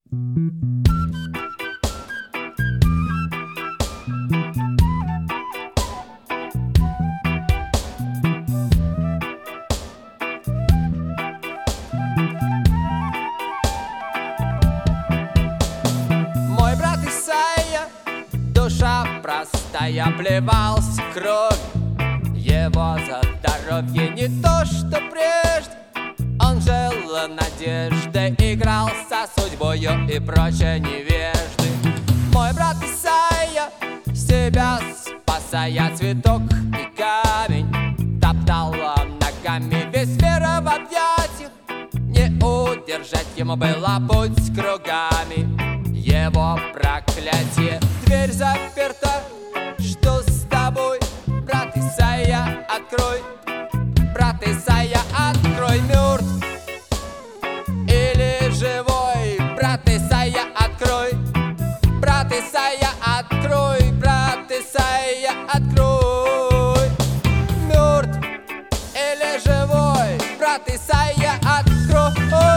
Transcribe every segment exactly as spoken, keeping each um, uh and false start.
Мой брат Исайя, душа простая, плевался кровь. Его за здоровье не то, что прежде. Он жил надеждой, играл со судьбою и прочие невежды. Мой брат Исайя, себя спасая, цветок и камень топтал ногами, весь мир в объятиях. Не удержать ему было путь кругами. Его проклятие, дверь заперта. Что с тобой, брат Исайя, открой. Брат Исайя, открой, мертв или живой? Брат Исайя, открой. Брат Исайя, открой. Брат Исайя, открой. Мертв или живой? Брат Исайя, открой.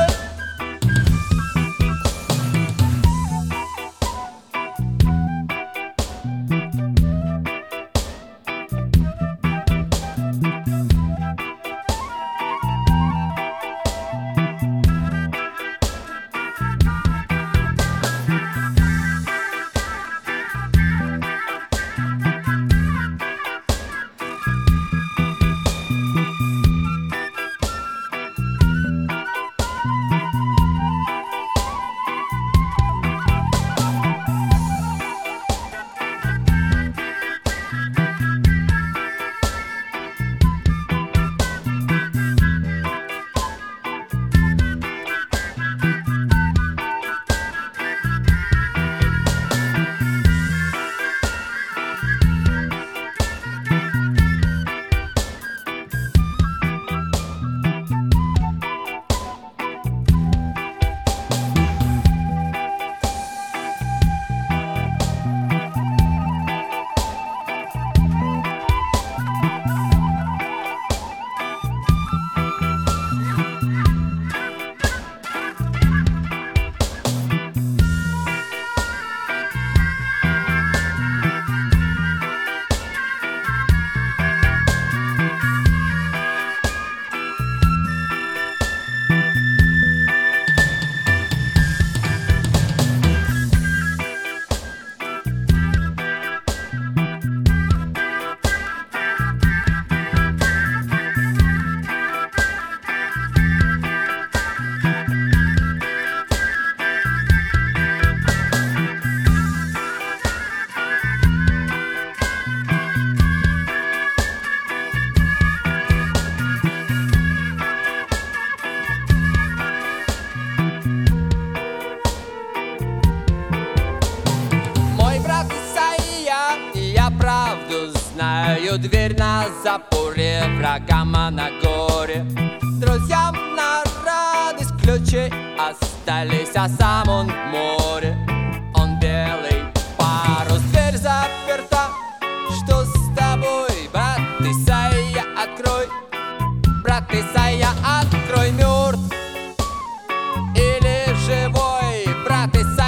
Знаю, дверь на запоре, врагам на горе. Друзьям на радость ключи остались, а сам он в море. Он белый парус, дверь заперта. Что с тобой, брат Исайя, открой. Брат Исайя, открой, мертв или живой? Брат Исайя,